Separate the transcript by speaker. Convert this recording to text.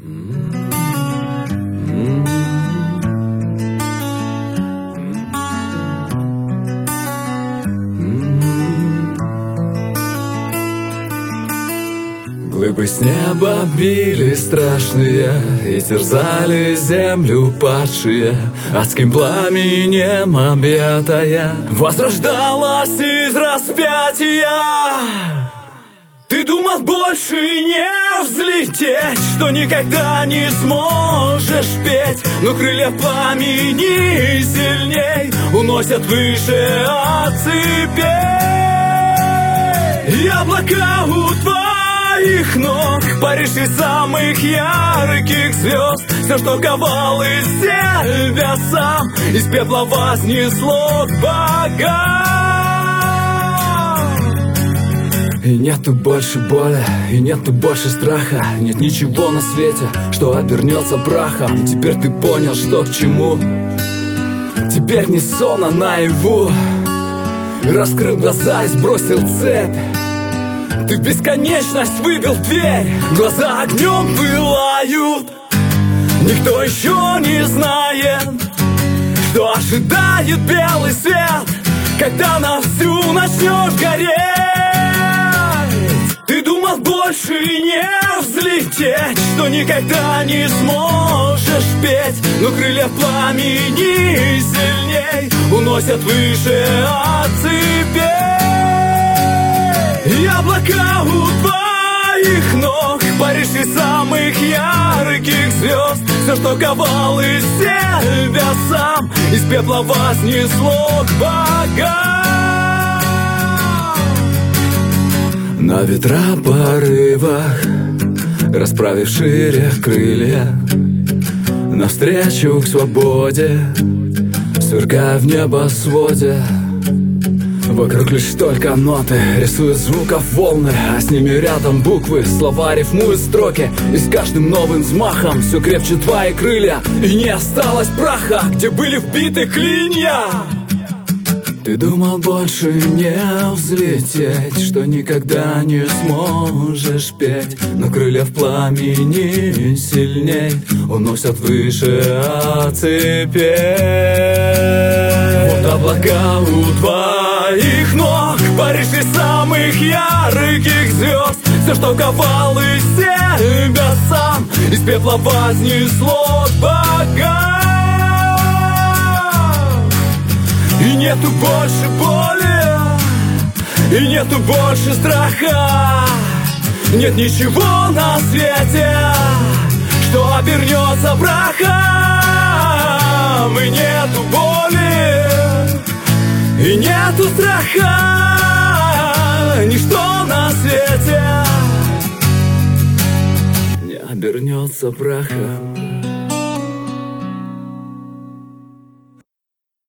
Speaker 1: Глыбы с неба били страшные и терзали землю падшие. Адским пламенем объятая возрождалась из распятия. Ты думал больше не взлететь, что никогда не сможешь петь, но крылья пламени сильней уносят выше от цепей. И облака у твоих ног, Париж из самых ярких звезд. Все, что ковал из себя сам, из пепла вознесло к богам. И нету больше боли, и нету больше страха. Нет ничего на свете, что обернется прахом. Теперь ты понял, что к чему. Теперь не сон, а наяву. Раскрыл глаза и сбросил цепь. Ты в бесконечность выбил дверь. Глаза огнем пылают. Никто еще не знает, что ожидает белый свет, когда на всю начнешь гореть. Ты думал больше не взлететь, что никогда не сможешь петь, но крылья пламени сильней уносят выше от цепей. И облака у твоих ног, Париж из самых ярких звезд. Все, что ковал из себя сам, из пепла вознесло к богам. На ветра порывах, расправив шире крылья, навстречу к свободе, сверкая в небосводе. Вокруг лишь только ноты, рисуют звуков волны, а с ними рядом буквы, слова рифмуют строки. И с каждым новым взмахом все крепче твои крылья, и не осталось праха, где были вбиты клинья. Ты думал больше не взлететь, что никогда не сможешь петь, но крылья в пламени сильней уносят выше от цепей. Вот облака у твоих ног, Париж из самых ярких звезд. Все, что ковал из себя сам, из пепла вознесло к богам. И нету больше боли, и нету больше страха. Нет ничего на свете, что обернется прахом. И нету боли, и нету страха. Ничто на свете не обернется прахом.